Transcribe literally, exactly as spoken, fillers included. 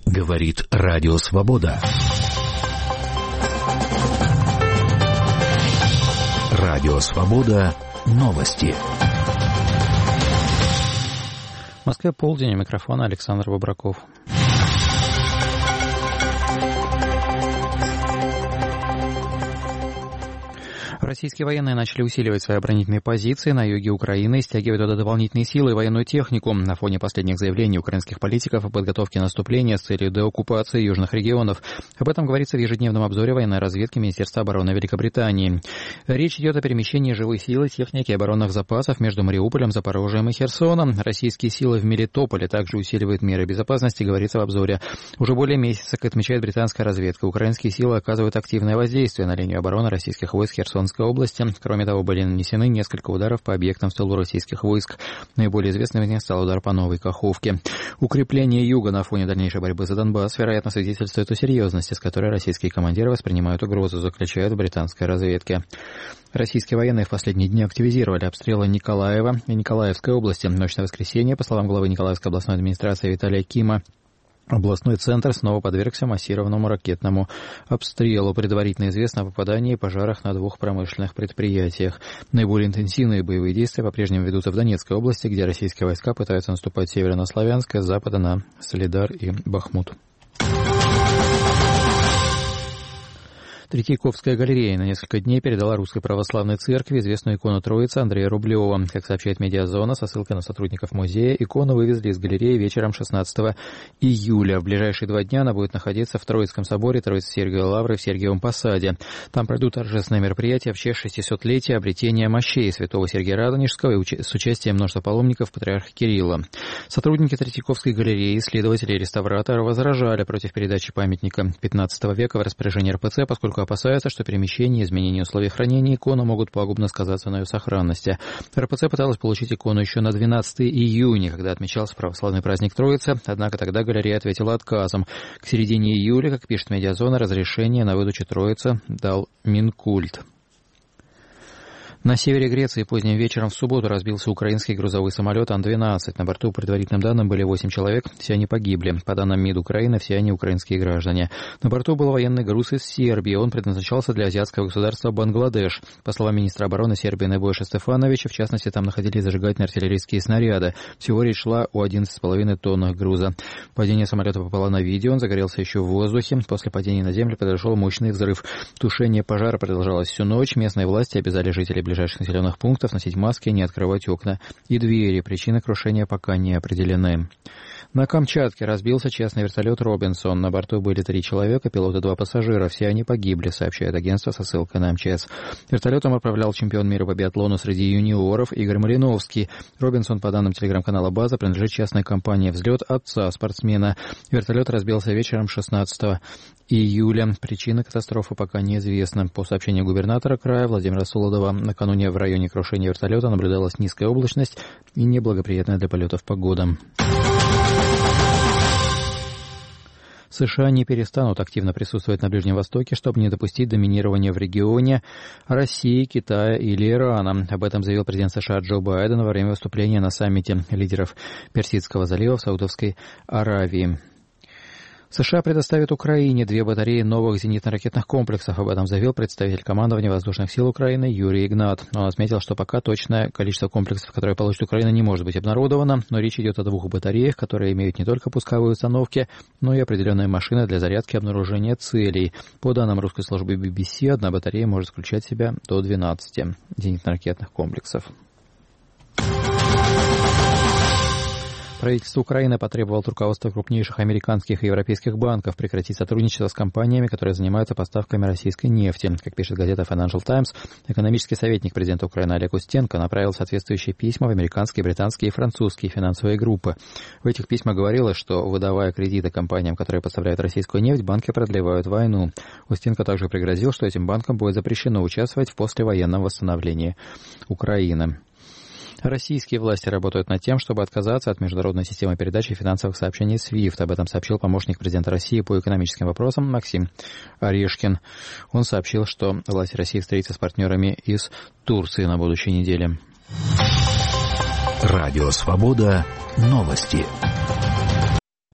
Говорит Радио Свобода. Радио Свобода. Новости. В Москве полдень, у микрофона Александр Бобраков. Российские военные начали усиливать свои оборонительные позиции на юге Украины и стягивать туда дополнительные силы и военную технику на фоне последних заявлений украинских политиков о подготовке наступления с целью деоккупации южных регионов. Об этом говорится в ежедневном обзоре военной разведки Министерства обороны Великобритании. Речь идет о перемещении живой силы, техники и оборонных запасов между Мариуполем, Запорожьем и Херсоном. Российские силы в Мелитополе также усиливают меры безопасности, говорится в обзоре. Уже более месяца, как отмечает британская разведка, украинские силы оказывают активное воздействие на линию обороны российских войск Херсонской области. Кроме того, были нанесены несколько ударов по объектам в тылу российских войск. Наиболее известным из них стал удар по Новой Каховке. Укрепление юга на фоне дальнейшей борьбы за Донбасс, вероятно, свидетельствует о серьезности, с которой российские командиры воспринимают угрозу, заключают в британской разведке. Российские военные в последние дни активизировали обстрелы Николаева и Николаевской области. В ночь на воскресенье, по словам главы Николаевской областной администрации Виталия Кима, областной центр снова подвергся массированному ракетному обстрелу. Предварительно известно о попадании и пожарах на двух промышленных предприятиях. Наиболее интенсивные боевые действия по-прежнему ведутся в Донецкой области, где российские войска пытаются наступать с севера на Славянск, с запада на Солидар и Бахмут. Третьяковская галерея на несколько дней передала Русской Православной Церкви известную икону Троицы Андрея Рублева. Как сообщает Медиазона, со ссылкой на сотрудников музея, икону вывезли из галереи вечером шестнадцатого июля. В ближайшие два дня она будет находиться в Троицком соборе Троицы-Сергиевой Лавры в Сергиевом Посаде. Там пройдут торжественные мероприятия в честь шестисотлетия обретения мощей святого Сергия Радонежского и уч- с участием множества паломников патриарха Кирилла. Сотрудники Третьяковской галереи, исследователи и реставраторы возражали против передачи памятника пятнадцатого века в распоряжение эр пэ цэ, поскольку опасаются, что перемещение и изменение условий хранения иконы могут пагубно сказаться на ее сохранности. эр пэ цэ пыталась получить икону еще на двенадцатого июня, когда отмечался православный праздник Троицы, однако тогда галерея ответила отказом. К середине июля, как пишет Медиазона, разрешение на выдачу Троицы дал Минкульт. На севере Греции поздним вечером в субботу разбился украинский грузовой самолет Ан двенадцать. На борту, по предварительным данным, были восемь человек, все они погибли. По данным МИД Украины, все они украинские граждане. На борту был военный груз из Сербии, он предназначался для азиатского государства Бангладеш. По словам министра обороны Сербии Небойши Стефановича, в частности, там находились зажигательные артиллерийские снаряды. Всего речь шла о одиннадцати с половиной тоннах груза. Падение самолета попало на видео, он загорелся еще в воздухе. После падения на землю произошел мощный взрыв. Тушение пожара продолжалось всю ночь. Местные власти обязали жителей ближайших населенных пунктов носить маски, не открывать окна и двери. Причины крушения пока не определены. На Камчатке разбился частный вертолет «Робинсон». На борту были три человека, пилот и два пассажира. Все они погибли, сообщает агентство со ссылкой на эм че эс. Вертолетом управлял чемпион мира по биатлону среди юниоров Игорь Малиновский. «Робинсон», по данным телеграм-канала «База», принадлежит частной компании «Взлет» отца спортсмена. Вертолет разбился вечером шестнадцатого июля. Причина катастрофы пока неизвестна. По сообщению губернатора края Владимира Солодова, накануне в районе крушения вертолета наблюдалась низкая облачность и неблагоприятная для полетов погода. США не перестанут активно присутствовать на Ближнем Востоке, чтобы не допустить доминирования в регионе России, Китая или Ирана. Об этом заявил президент США Джо Байден во время выступления на саммите лидеров Персидского залива в Саудовской Аравии. США предоставят Украине две батареи новых зенитно-ракетных комплексов. Об этом заявил представитель командования воздушных сил Украины Юрий Игнат. Он отметил, что пока точное количество комплексов, которые получит Украина, не может быть обнародовано, но речь идет о двух батареях, которые имеют не только пусковые установки, но и определенные машины для зарядки и обнаружения целей. По данным русской службы би би си, одна батарея может включать в себя до двенадцати зенитно-ракетных комплексов. Правительство Украины потребовало от руководства крупнейших американских и европейских банков прекратить сотрудничество с компаниями, которые занимаются поставками российской нефти. Как пишет газета Financial Times, экономический советник президента Украины Олег Устенко направил соответствующие письма в американские, британские и французские финансовые группы. В этих письмах говорилось, что, выдавая кредиты компаниям, которые поставляют российскую нефть, банки продлевают войну. Устенко также пригрозил, что этим банкам будет запрещено участвовать в послевоенном восстановлении Украины. Российские власти работают над тем, чтобы отказаться от международной системы передачи финансовых сообщений свифт. Об этом сообщил помощник президента России по экономическим вопросам Максим Орешкин. Он сообщил, что власти России встретятся с партнерами из Турции на будущей неделе. Радио «Свобода». Новости.